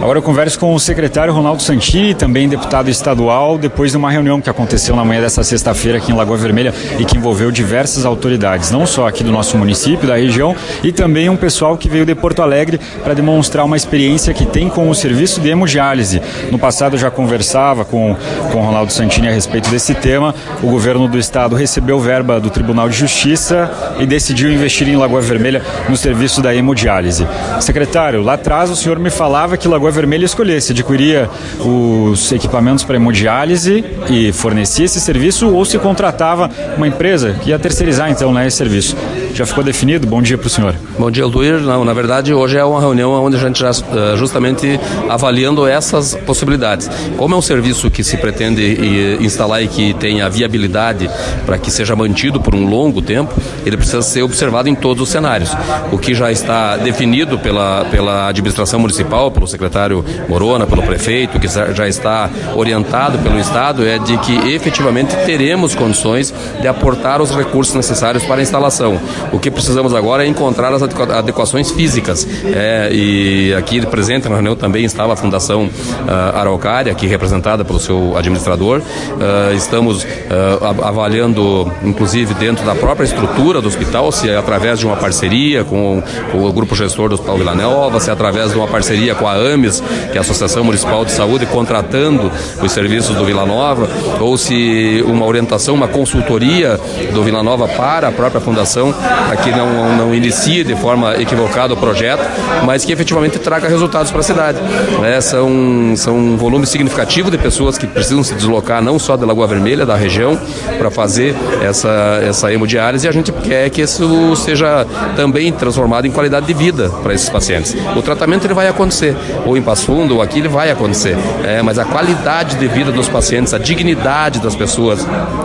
Agora eu converso com o secretário Ronaldo Santini, também deputado estadual, depois de uma reunião que aconteceu na manhã dessa sexta-feira aqui em Lagoa Vermelha e que envolveu diversas autoridades, não só aqui do nosso município, da região, e também um pessoal que veio de Porto Alegre para demonstrar uma experiência que tem com o serviço de hemodiálise. No passado eu já conversava com o Ronaldo Santini a respeito desse tema. O governo do estado recebeu verba do Tribunal de Justiça e decidiu investir em Lagoa Vermelha no serviço da hemodiálise. Secretário, lá atrás o senhor me falava que Lagoa Vermelha escolhesse, adquiria os equipamentos para hemodiálise e fornecia esse serviço, ou se contratava uma empresa que ia terceirizar então, né, esse serviço. Já ficou definido? Bom dia para o senhor. Bom dia, Luir. Não, na verdade, hoje é uma reunião onde a gente já justamente avaliando essas possibilidades. Como é um serviço que se pretende instalar e que tenha viabilidade para que seja mantido por um longo tempo, ele precisa ser observado em todos os cenários. O que já está definido pela administração municipal, pelo secretário Morona, pelo prefeito, que já está orientado pelo Estado, é de que efetivamente teremos condições de aportar os recursos necessários para a instalação. O que precisamos agora é encontrar as adequações físicas. E aqui presente na reunião também estava a Fundação Araucária, aqui representada pelo seu administrador. Estamos avaliando, inclusive dentro da própria estrutura do hospital, se é através de uma parceria com o grupo gestor do Hospital Vila Nova, se é através de uma parceria com a AMES, que é a Associação Municipal de Saúde, contratando os serviços do Vila Nova, ou se uma orientação, uma consultoria do Vila Nova para a própria Fundação, para que não inicie de forma equivocada o projeto, mas que efetivamente traga resultados para a cidade. São um volume significativo de pessoas que precisam se deslocar não só da Lagoa Vermelha, da região, para fazer essa hemodiálise, e a gente quer que isso seja também transformado em qualidade de vida para esses pacientes. O tratamento ele vai acontecer, ou em Passo Fundo, ou aqui ele vai acontecer, mas a qualidade de vida dos pacientes, a dignidade das pessoas,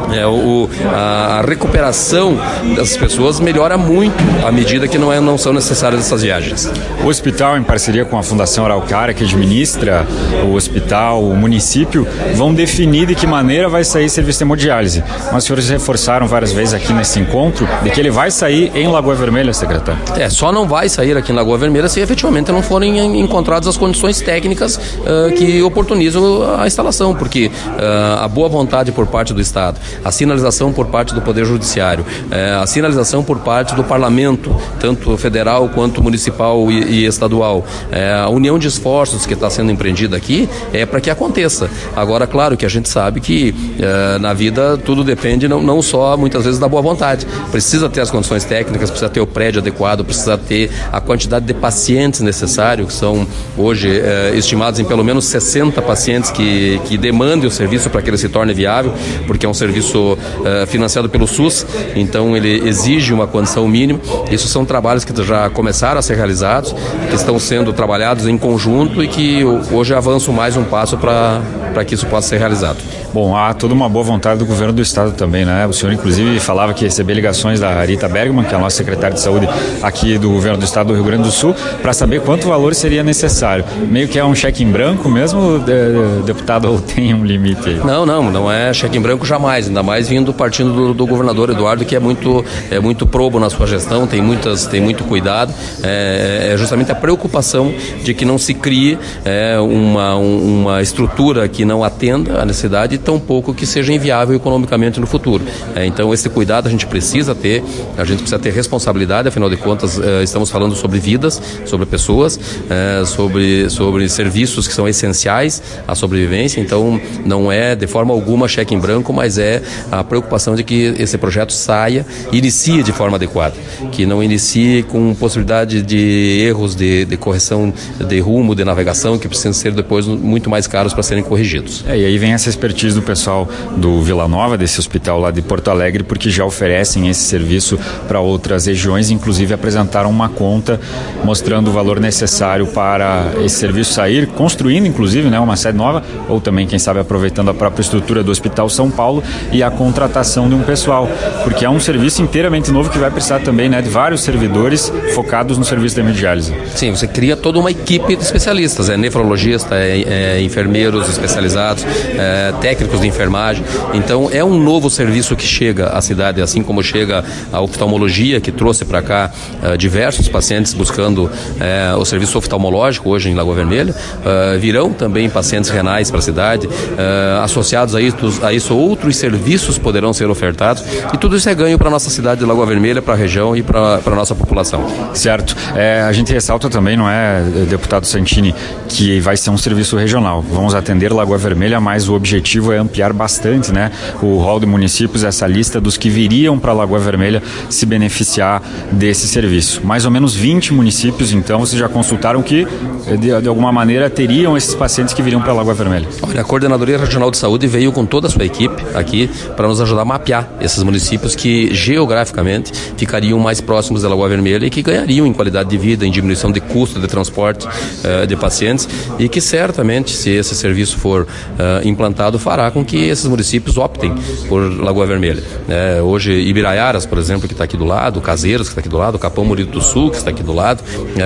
a recuperação das pessoas melhora muito à medida que não são necessárias essas viagens. O hospital, em parceria com a Fundação Araucária, que administra o hospital, o município, vão definir de que maneira vai sair esse serviço de hemodiálise. Mas os senhores reforçaram várias vezes aqui nesse encontro de que ele vai sair em Lagoa Vermelha, secretário. Só não vai sair aqui em Lagoa Vermelha se efetivamente não forem encontradas as condições técnicas que oportunizam a instalação, porque a boa vontade por parte do Estado, a sinalização por parte do Poder Judiciário, a sinalização por parte do Parlamento, tanto federal quanto municipal e estadual, a união de esforços que está sendo empreendida aqui é para que aconteça. Agora, claro que a gente sabe que na vida tudo depende não só muitas vezes da boa vontade, precisa ter as condições técnicas, precisa ter o prédio adequado, precisa ter a quantidade de pacientes necessário, que são hoje estimados em pelo menos 60 pacientes que demandem o serviço para que ele se torne viável, porque é um serviço financiado pelo SUS, então ele exige uma condição mínima. Isso são trabalhos que já começaram a ser realizados, que estão sendo trabalhados em conjunto e que hoje avançam mais um passo para que isso possa ser realizado. Bom, há toda uma boa vontade do governo do estado também, né? O senhor inclusive falava que recebeu ligações da Rita Bergman, que é a nossa secretária de saúde aqui do governo do estado do Rio Grande do Sul, para saber quanto valor seria necessário. Meio que é um cheque em branco mesmo, deputado, ou tem um limite aí? Não é cheque em branco jamais, ainda mais vindo partindo do governador Eduardo, que é muito probo na sua gestão, tem muito cuidado, é justamente a preocupação de que não se crie uma estrutura que não atenda à necessidade, tão pouco que seja inviável economicamente no futuro. Então esse cuidado a gente precisa ter responsabilidade, afinal de contas estamos falando sobre vidas, sobre pessoas, sobre serviços que são essenciais à sobrevivência, então não é de forma alguma cheque em branco, mas é a preocupação de que esse projeto saia e inicie de forma adequada, que não inicie com possibilidade de erros de correção de rumo, de navegação, que precisam ser depois muito mais caros para serem corrigidos. E aí vem essa expertise do pessoal do Vila Nova, desse hospital lá de Porto Alegre, porque já oferecem esse serviço para outras regiões, inclusive apresentaram uma conta mostrando o valor necessário para esse serviço sair, construindo inclusive, né, uma sede nova, ou também, quem sabe, aproveitando a própria estrutura do Hospital São Paulo e a contratação de um pessoal, porque é um serviço inteiramente novo que vai precisar também, né, de vários servidores focados no serviço de hemodiálise. Sim, você cria toda uma equipe de especialistas, nefrologistas, enfermeiros especializados, técnicos de enfermagem. Então é um novo serviço que chega à cidade, assim como chega a oftalmologia, que trouxe para cá diversos pacientes buscando o serviço oftalmológico hoje em Lagoa Vermelha. Virão também pacientes renais para a cidade, associados a isso outros serviços poderão ser ofertados, e tudo isso é ganho para a nossa cidade de Lagoa Vermelha, para a região e para a nossa população. Certo. A gente ressalta também, não é, deputado Santini, que vai ser um serviço regional. Vamos atender Lagoa Vermelha, mas o objetivo é ampliar bastante, né, o rol de municípios, essa lista dos que viriam para Lagoa Vermelha se beneficiar desse serviço. Mais ou menos 20 municípios, então, vocês já consultaram que, de alguma maneira, teriam esses pacientes que viriam para Lagoa Vermelha. Olha, a Coordenadoria Regional de Saúde veio com toda a sua equipe aqui para nos ajudar a mapear esses municípios que geograficamente ficariam mais próximos da Lagoa Vermelha e que ganhariam em qualidade de vida, em diminuição de custo de transporte de pacientes, e que certamente, se esse serviço for implantado, fará com que esses municípios optem por Lagoa Vermelha. Hoje, Ibiraiaras, por exemplo, que está aqui do lado, Caseiros, que está aqui do lado, Capão Murito do Sul, que está aqui do lado,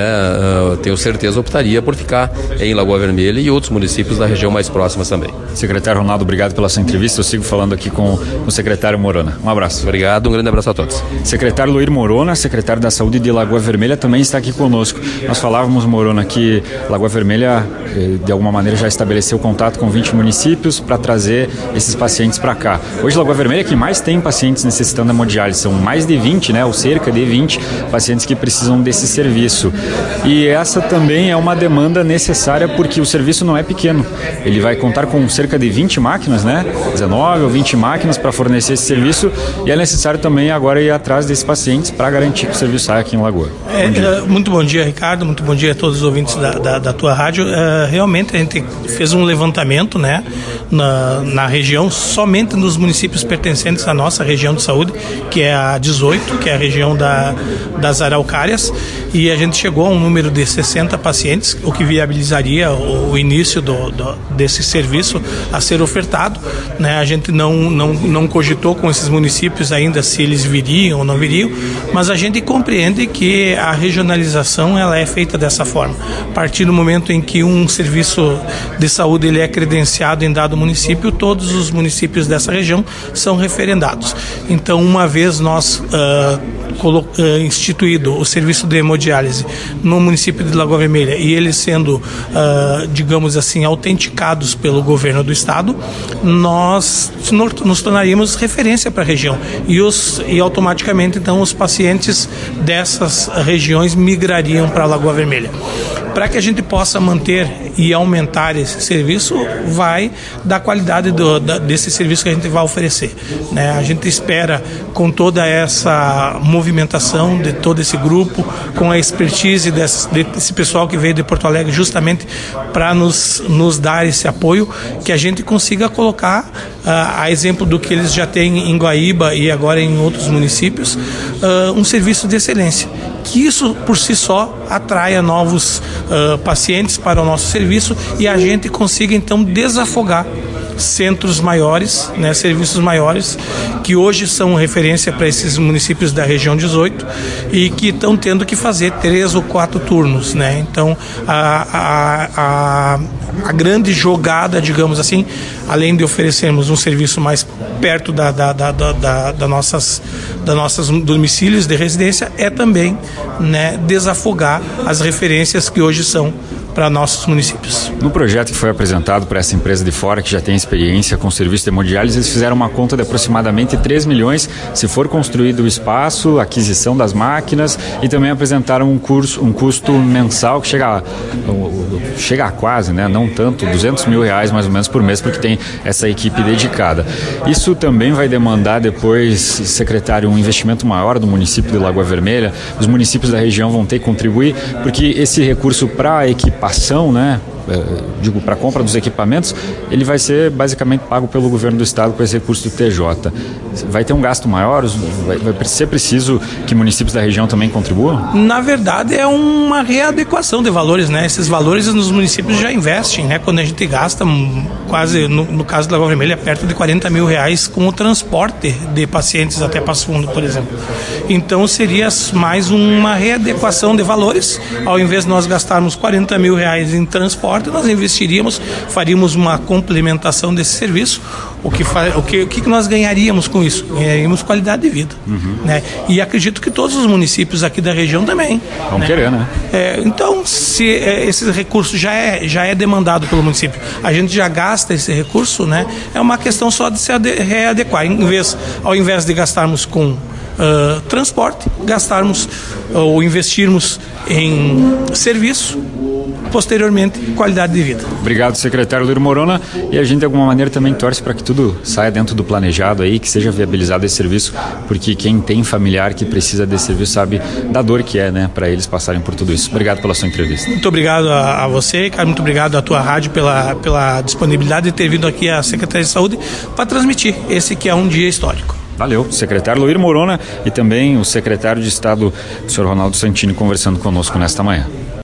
tenho certeza optaria por ficar em Lagoa Vermelha e outros municípios da região mais próximas também. Secretário Ronaldo, obrigado pela sua entrevista. Eu sigo falando aqui com o secretário Morona. Um abraço. Obrigado, um grande abraço a todos. Secretário Luir Morona, secretário da Saúde de Lagoa Vermelha, também está aqui conosco. Nós falávamos, Morona, que Lagoa Vermelha, de alguma maneira, já estabeleceu contato com 20 municípios para trazer esses pacientes para cá. Hoje, Lagoa Vermelha é que mais tem pacientes necessitando da hemodiálise. São mais de 20, né, ou cerca de 20 pacientes que precisam desse serviço. E essa também é uma demanda necessária, porque o serviço não é pequeno. Ele vai contar com cerca de 20 máquinas, né, 19 ou 20 máquinas para fornecer esse serviço, e é necessário também agora ir atrás desses pacientes para garantir que o serviço saia aqui em Lagoa. Muito bom dia, Ricardo, muito bom dia a todos os ouvintes da tua rádio. Realmente a gente fez um levantamento, né, na região, somente nos municípios pertencentes à nossa região de saúde, que é a 18, que é a região das Araucárias, e a gente chegou a um número de 60 pacientes, o que viabilizaria o início desse serviço a ser ofertado, né? A gente não cogitou com esses municípios ainda se eles viriam ou não viriam, mas a gente compreende que a regionalização ela é feita dessa forma. A partir do momento em que um serviço de saúde ele é credenciado em dado município, todos os municípios dessa região são referendados. Então, uma vez nós instituído o serviço de hemodiálise no município de Lagoa Vermelha e eles sendo, digamos assim, autenticados pelo governo do estado, nós nos tornaríamos referência para a região e automaticamente então os pacientes dessas regiões migrariam para a Lagoa Vermelha. Para que a gente possa manter e aumentar esse serviço, vai da qualidade desse serviço que a gente vai oferecer, né? A gente espera, com toda essa movimentação de todo esse grupo, com a expertise desse pessoal que veio de Porto Alegre, justamente para nos dar esse apoio, que a gente consiga colocar, a exemplo do que eles já têm em Guaíba e agora em outros municípios, um serviço de excelência. Que isso por si só atraia novos pacientes para o nosso serviço e a gente consiga então desafogar centros maiores, né, serviços maiores, que hoje são referência para esses municípios da região 18 e que estão tendo que fazer 3 ou 4 turnos, né? Então a grande jogada, digamos assim, além de oferecermos um serviço mais perto da nossos domicílios de residência, é também, né, desafogar as referências que hoje são para nossos municípios. No projeto que foi apresentado por essa empresa de fora, que já tem experiência com o serviço de hemodiálise, eles fizeram uma conta de aproximadamente 3 milhões, se for construído o espaço, a aquisição das máquinas, e também apresentaram um custo mensal que chega a quase, né, não tanto, R$200 mil mais ou menos por mês, porque tem essa equipe dedicada. Isso também vai demandar depois, secretário, um investimento maior do município de Lagoa Vermelha. Os municípios da região vão ter que contribuir, porque esse recurso para equipação, né, digo, para a compra dos equipamentos, ele vai ser basicamente pago pelo governo do estado com esse recurso do TJ. Vai ter um gasto maior? Vai ser preciso que municípios da região também contribuam? Na verdade, é uma readequação de valores, né? Esses valores nos municípios já investem, né? Quando a gente gasta quase, no caso da Lagoa Vermelha, perto de R$40 mil com o transporte de pacientes até Passo Fundo, por exemplo. Então seria mais uma readequação de valores. Ao invés de nós gastarmos R$40 mil em transporte, nós investiríamos, faríamos uma complementação desse serviço. O que nós ganharíamos com isso? Ganharíamos qualidade de vida. Né? E acredito que todos os municípios aqui da região também. Vão querer, né? Então, se esse recurso já é demandado pelo município, a gente já gasta esse recurso, né? É uma questão só de se readequar. Ao invés de gastarmos com transporte, gastarmos ou investirmos em serviço, posteriormente, qualidade de vida. Obrigado, secretário Luir Morona, e a gente de alguma maneira também torce para que tudo saia dentro do planejado aí, que seja viabilizado esse serviço, porque quem tem familiar que precisa desse serviço sabe da dor que é, né, para eles passarem por tudo isso. Obrigado pela sua entrevista. Muito obrigado a você, cara, muito obrigado à tua rádio pela disponibilidade de ter vindo aqui à Secretaria de Saúde para transmitir esse que é um dia histórico. Valeu, secretário Luir Morona e também o secretário de Estado, o senhor Ronaldo Santini, conversando conosco nesta manhã.